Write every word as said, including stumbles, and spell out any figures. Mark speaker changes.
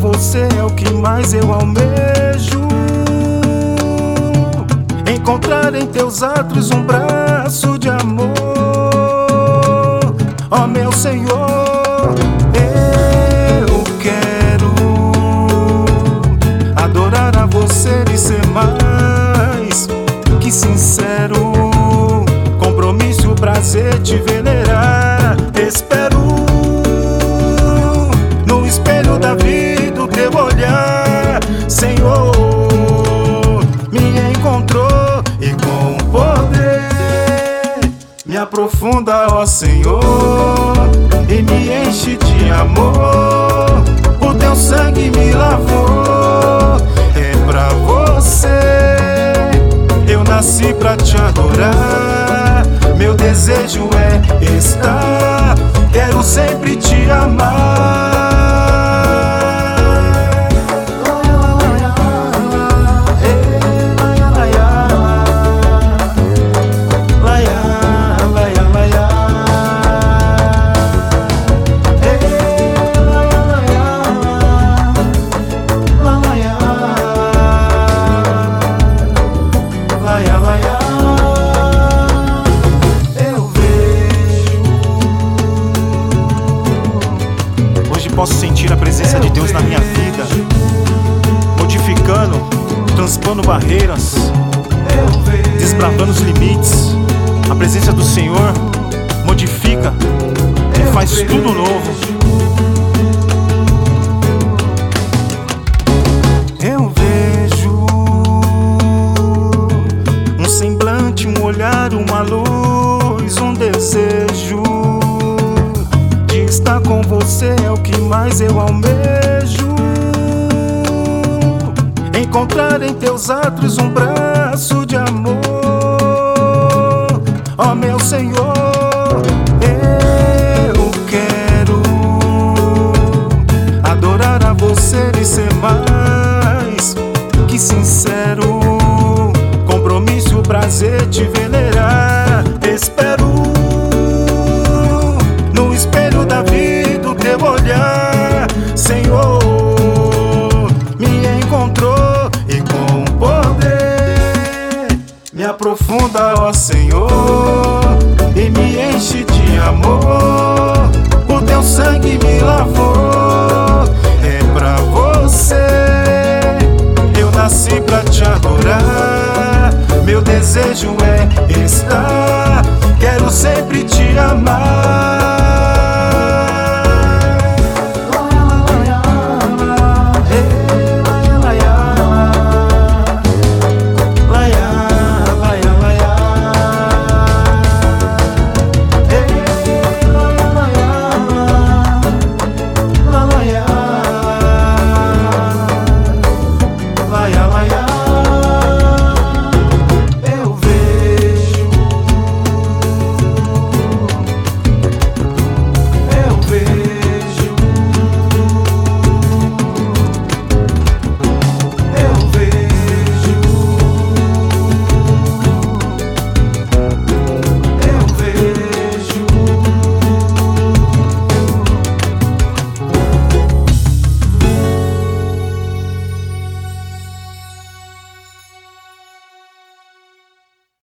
Speaker 1: você é o que mais eu almejo. Encontrar em teus atos um braço de amor. Ó meu Senhor, eu quero adorar a você e ser mais que sincero. Compromisso, prazer, te venerar. Espero no espelho da vida o teu olhar, Senhor, me encontrou e com poder me aprofunda, ó Senhor, e me enche de amor. O teu sangue me lavou, é pra você eu nasci pra te adorar. Meu desejo é estar, quero sempre te amar. Posso sentir a presença de Deus na minha vida, modificando, transpondo barreiras, desbravando os limites. A presença do Senhor modifica e faz tudo novo. Eu vejo um semblante, um olhar, uma luz, um desejo. Estar com você é o que mais eu almejo. Encontrar em teus atos um braço de amor. Ó meu Senhor, eu quero adorar a você e ser mais que sincero. Compromisso, prazer, te venerar. Espero da vida o teu olhar, Senhor, me encontrou e com poder me aprofunda, ó Senhor.